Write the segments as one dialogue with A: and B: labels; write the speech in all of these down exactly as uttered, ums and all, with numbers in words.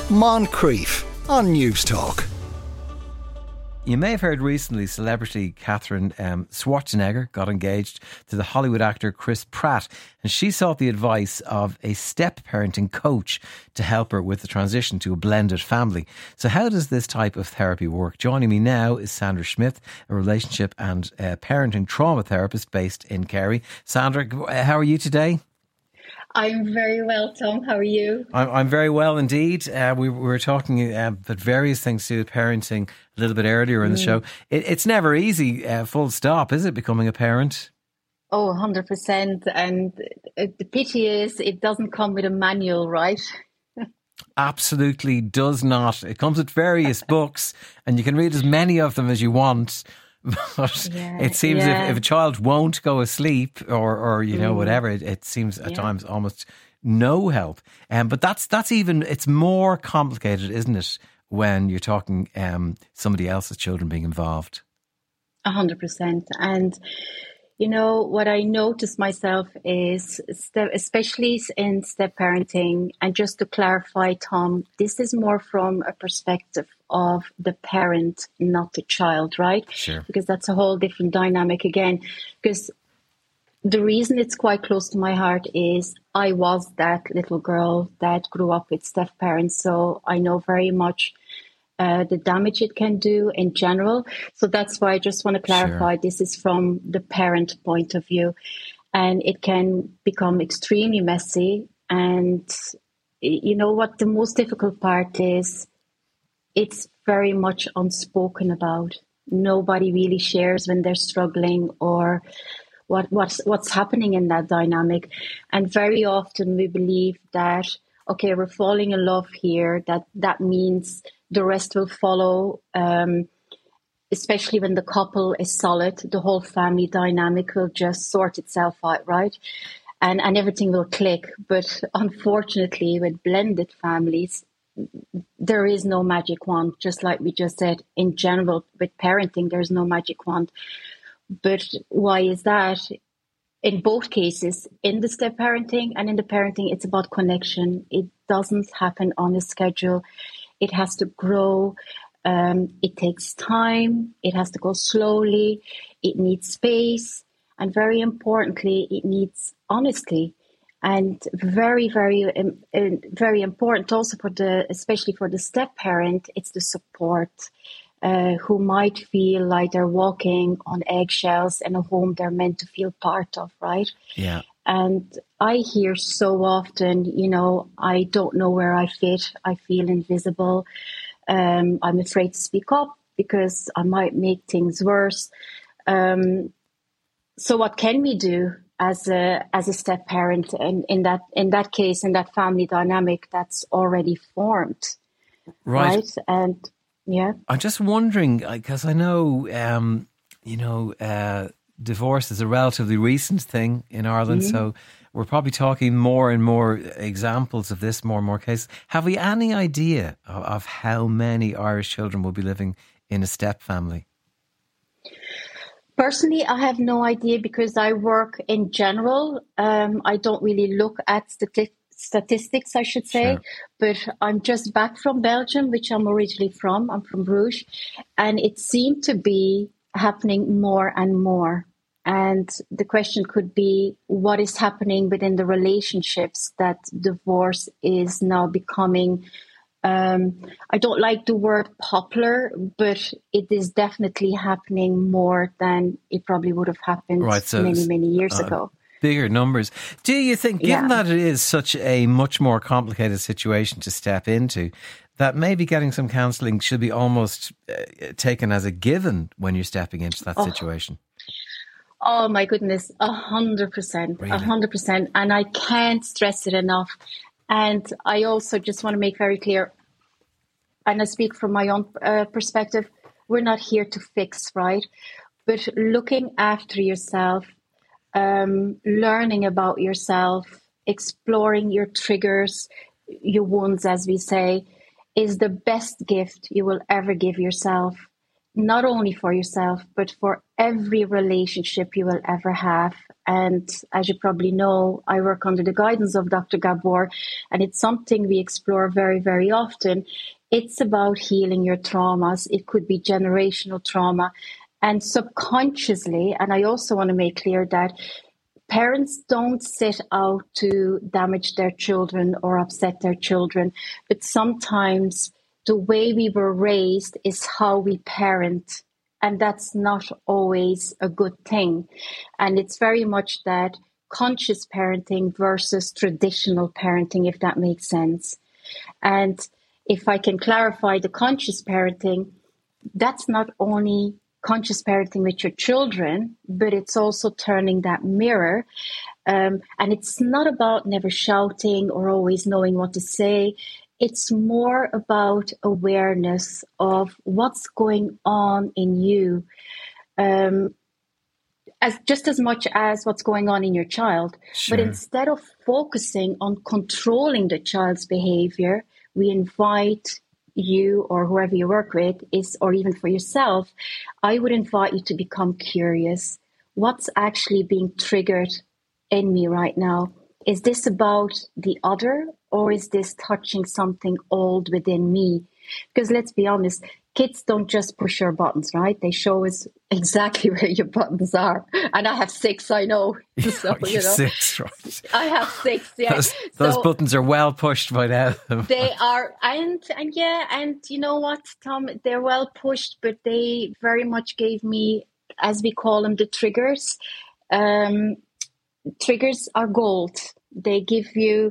A: Moncrief on News Talk.
B: You may have heard recently celebrity Catherine um, Schwarzenegger got engaged to the Hollywood actor Chris Pratt, and she sought the advice of a step-parenting coach to help her with the transition to a blended family. So how does this type of therapy work? Joining me now is Sandra Smith, a relationship and uh, parenting trauma therapist based in Kerry. Sandra, how are you today?
C: I'm very well, Tom. How are you?
B: I'm, I'm very well indeed. Uh, we, we were talking uh, about various things to do with parenting a little bit earlier in the mm. show. It, it's never easy, uh, full stop, is it, becoming a parent?
C: Oh, one hundred percent. And the pity is it doesn't come with a manual, right?
B: Absolutely does not. It comes with various books and you can read as many of them as you want. But yeah, it seems yeah. if, if a child won't go asleep or, or you know, mm. whatever, it, it seems at yeah. times almost no help. Um, but that's that's even, it's more complicated, isn't it, when you're talking um, somebody else's children being involved?
C: A hundred percent. And, you know, what I noticed myself is, step, especially in step parenting, and just to clarify, Tom, this is more from a perspective of the parent, not the child, right?
B: Sure.
C: Because that's a whole different dynamic again. Because the reason it's quite close to my heart is I was that little girl that grew up with step parents, so I know very much uh, the damage it can do in general. So that's why I just want to clarify, sure. This is from the parent point of view, and it can become extremely messy. And you know what the most difficult part is? It's very much unspoken about. Nobody really shares when they're struggling or what what's what's happening in that dynamic. And very often we believe that, okay, we're falling in love here, that that means the rest will follow, um, especially when the couple is solid, the whole family dynamic will just sort itself out, right? And, and everything will click. But unfortunately, with blended families, there is no magic wand, just like we just said. In general, with parenting, there's no magic wand. But why is that? In both cases, in the step parenting and in the parenting, it's about connection. It doesn't happen on a schedule. It has to grow. Um, it takes time. It has to go slowly. It needs space. And very importantly, it needs honesty. And very, very, um, uh, very important also for the, especially for the step parent, it's the support, uh, who might feel like they're walking on eggshells in a home they're meant to feel part of, right?
B: Yeah.
C: And I hear so often, you know, I don't know where I fit. I feel invisible. Um, I'm afraid to speak up because I might make things worse. Um, so what can we do as a as a step parent in, in that in that case, in that family dynamic that's already formed?
B: Right.
C: right? And yeah.
B: I'm just wondering, because I know, um, you know, uh, divorce is a relatively recent thing in Ireland, mm-hmm. so we're probably talking more and more examples of this, more and more cases. Have we any idea of, of how many Irish children will be living in a step family?
C: Personally, I have no idea because I work in general. Um, I don't really look at stati- statistics, I should say, sure. But I'm just back from Belgium, which I'm originally from. I'm from Bruges, and it seemed to be happening more and more. And the question could be, what is happening within the relationships that divorce is now becoming? Um, I don't like the word popular, but it is definitely happening more than it probably would have happened right, so many, many years uh, ago.
B: Bigger numbers. Do you think, given yeah. that it is such a much more complicated situation to step into, that maybe getting some counselling should be almost uh, taken as a given when you're stepping into that oh. situation?
C: Oh my goodness, a hundred percent, a hundred percent. And I can't stress it enough. And I also just want to make very clear, and I speak from my own uh, perspective, we're not here to fix, right? But looking after yourself, um, learning about yourself, exploring your triggers, your wounds, as we say, is the best gift you will ever give yourself. not only for yourself, but for every relationship you will ever have. And as you probably know, I work under the guidance of Doctor Gabor, and it's something we explore very, very often. It's about healing your traumas. It could be generational trauma. And subconsciously, and I also want to make clear that parents don't set out to damage their children or upset their children, but sometimes the way we were raised is how we parent, and that's not always a good thing. And it's very much that conscious parenting versus traditional parenting, if that makes sense. And if I can clarify the conscious parenting, that's not only conscious parenting with your children, but it's also turning that mirror. Um, and it's not about never shouting or always knowing what to say. It's more about awareness of what's going on in you, um, as just as much as what's going on in your child.
B: Sure.
C: But instead of focusing on controlling the child's behavior, we invite you or whoever you work with is, or even for yourself, I would invite you to become curious. What's actually being triggered in me right now? Is this about the other, or is this touching something old within me? Because let's be honest, kids don't just push your buttons, right? They show us exactly where your buttons are. And I have six, I know. So,
B: you
C: you know.
B: Six, right?
C: I have six, yeah.
B: Those, those
C: so,
B: buttons are well pushed by now.
C: They are, and and yeah, and you know what, Tom, they're well pushed, but they very much gave me, as we call them, the triggers. Um, triggers are gold. They give you,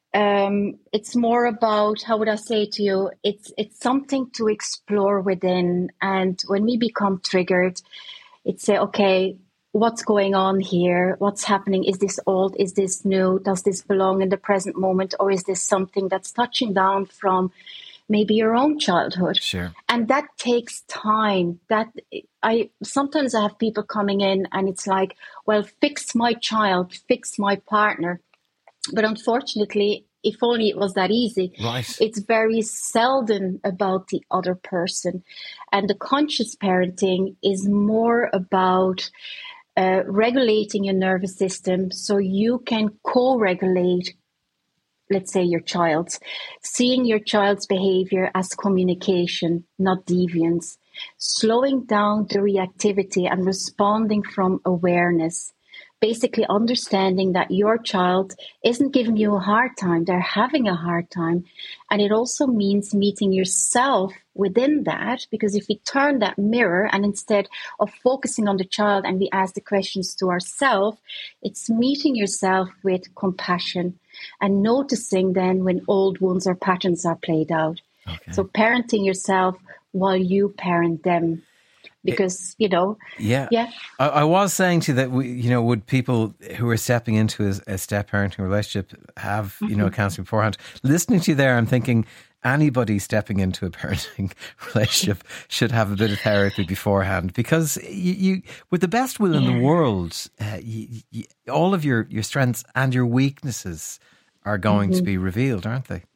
C: um, it's more about, how would I say to you, it's it's something to explore within. And when we become triggered, it's say, okay, what's going on here? What's happening? Is this old? Is this new? Does this belong in the present moment? Or is this something that's touching down from maybe your own childhood?
B: Sure.
C: And that takes time. That I sometimes I have people coming in and it's like, well, fix my child, fix my partner. But unfortunately, if only it was that easy.
B: Right.
C: It's very seldom about the other person. And the conscious parenting is more about uh, regulating your nervous system so you can co-regulate, let's say, your child's, seeing your child's behavior as communication, not deviance, slowing down the reactivity and responding from awareness. Basically understanding that your child isn't giving you a hard time, they're having a hard time. And it also means meeting yourself within that, because if we turn that mirror and instead of focusing on the child and we ask the questions to ourselves, it's meeting yourself with compassion and noticing then when old wounds or patterns are played out. Okay. So parenting yourself while you parent them. Because, you know,
B: yeah,
C: yeah.
B: I, I was saying to you that, we, you know, would people who are stepping into a, a step parenting relationship have, mm-hmm. you know, counselling beforehand? Listening to you there, I'm thinking anybody stepping into a parenting relationship should have a bit of therapy beforehand, because you, you with the best will in yeah. the world, uh, you, you, all of your, your strengths and your weaknesses are going mm-hmm. to be revealed, aren't they?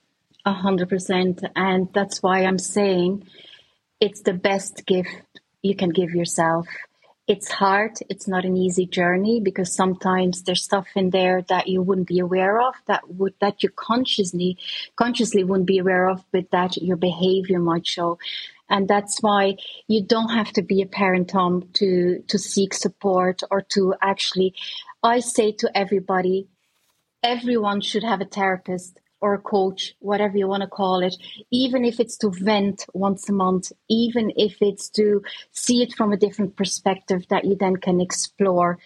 C: A hundred percent. And that's why I'm saying it's the best gift you can give yourself. It's hard. It's not an easy journey, because sometimes there's stuff in there that you wouldn't be aware of, that would that you consciously consciously wouldn't be aware of, but that your behavior might show. And that's why you don't have to be a parent, Tom, to to seek support or to actually. I say to everybody, everyone should have a therapist or a coach, whatever you want to call it, even if it's to vent once a month, even if it's to see it from a different perspective that you then can explore.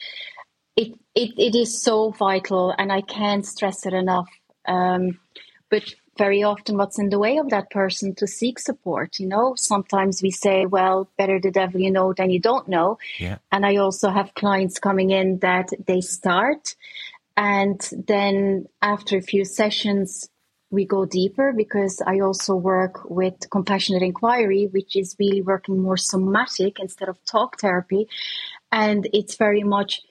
C: It it, it is so vital, and I can't stress it enough. Um, but very often what's in the way of that person to seek support, you know, sometimes we say, well, better the devil you know than you don't know.
B: Yeah.
C: And I also have clients coming in that they start, and then after a few sessions, we go deeper, because I also work with compassionate inquiry, which is really working more somatic instead of talk therapy. And it's very much,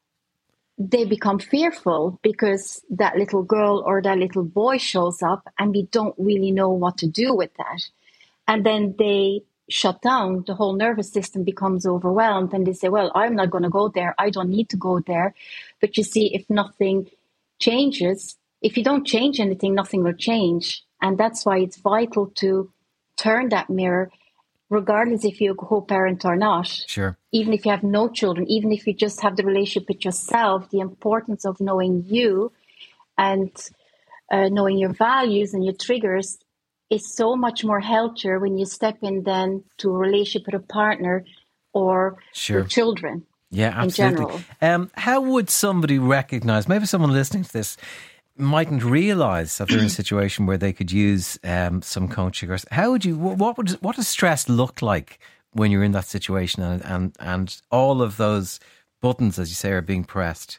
C: they become fearful because that little girl or that little boy shows up and we don't really know what to do with that. And then they shut down, the whole nervous system becomes overwhelmed, and they say, well, I'm not going to go there. I don't need to go there. But you see, if nothing changes, if you don't change anything, nothing will change. And that's why it's vital to turn that mirror, regardless if you're a co-parent or not.
B: Sure.
C: Even if you have no children, even if you just have the relationship with yourself, the importance of knowing you and uh, knowing your values and your triggers is so much more healthier when you step in then to a relationship with a partner or
B: sure.
C: with children.
B: Yeah, absolutely. Um, how would somebody recognise, maybe someone listening to this mightn't realise that they're in a situation where they could use um, some coaching? Or how would you, what would, what does stress look like when you're in that situation and, and, and all of those buttons, as you say, are being pressed?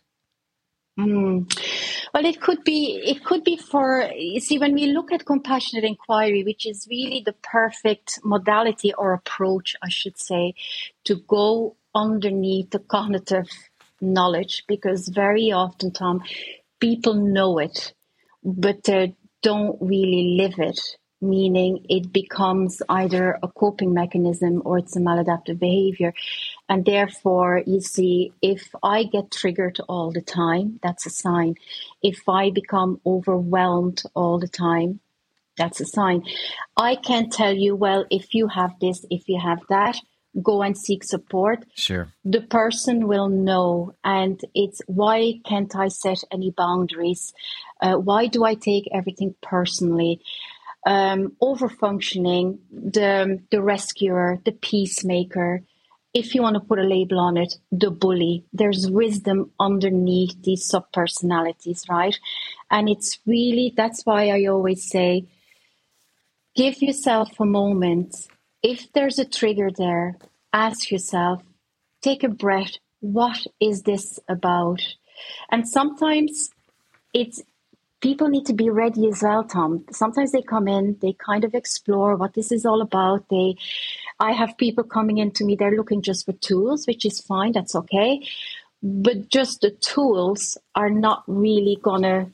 C: Mm. Well, it could be, it could be for, you see, when we look at compassionate inquiry, which is really the perfect modality or approach, I should say, to go underneath the cognitive knowledge, because very often, Tom, people know it, but they don't really live it, meaning it becomes either a coping mechanism or it's a maladaptive behavior. And therefore, you see, if I get triggered all the time, that's a sign. If I become overwhelmed all the time, that's a sign. I can tell you, well, if you have this, if you have that, go and seek support.
B: Sure.
C: The person will know. And it's, why can't I set any boundaries? Uh, why do I take everything personally? Um, over-functioning, the, the rescuer, the peacemaker, if you want to put a label on it, the bully. There's wisdom underneath these sub-personalities, right? And it's really, that's why I always say, give yourself a moment. If there's a trigger there, ask yourself, take a breath, what is this about? And sometimes it's, people need to be ready as well, Tom. Sometimes they come in, they kind of explore what this is all about. They, I have people coming in to me, they're looking just for tools, which is fine, that's okay. But just the tools are not really going to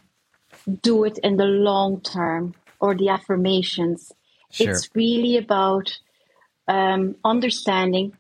C: do it in the long term, or the affirmations.
B: Sure.
C: It's really about um, understanding,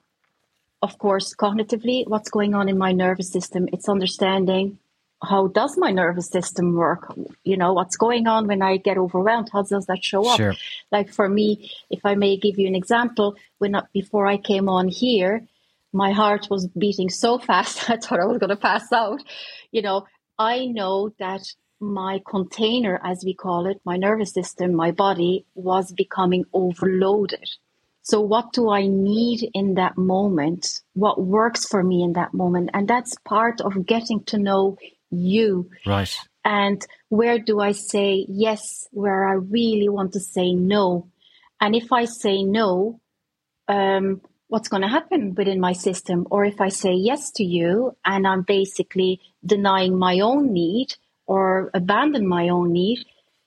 C: of course, cognitively, what's going on in my nervous system. It's understanding, how does my nervous system work? You know, what's going on when I get overwhelmed? How does that show up?
B: Sure.
C: Like for me, if I may give you an example, when I, before I came on here, my heart was beating so fast, I thought I was going to pass out. You know, I know that my container, as we call it, my nervous system, my body was becoming overloaded. So what do I need in that moment? What works for me in that moment? And that's part of getting to know you.
B: Right.
C: And where do I say yes, where I really want to say no? And if I say no, um, what's going to happen within my system? Or if I say yes to you and I'm basically denying my own need or abandon my own need,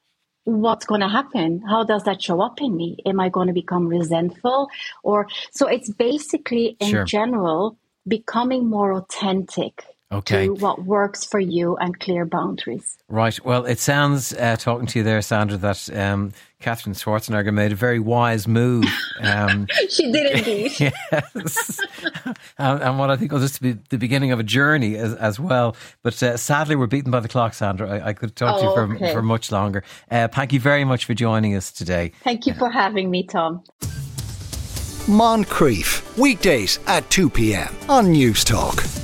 C: what's going to happen? How does that show up in me? Am I going to become resentful? Or so it's basically in
B: Sure.
C: general becoming more authentic.
B: Okay.
C: To what works for you and clear boundaries.
B: Right. Well, it sounds, uh, talking to you there, Sandra, that um, Katherine Schwarzenegger made a very wise move. Um,
C: she did indeed.
B: Yes. and, and what I think was just be the beginning of a journey as, as well. But uh, sadly, we're beaten by the clock, Sandra. I, I could talk
C: Oh,
B: to you for,
C: okay.
B: for much longer. Uh, thank you very much for joining us today.
C: Thank you for having me, Tom.
A: Moncrief, weekdays at two p.m. on News Talk.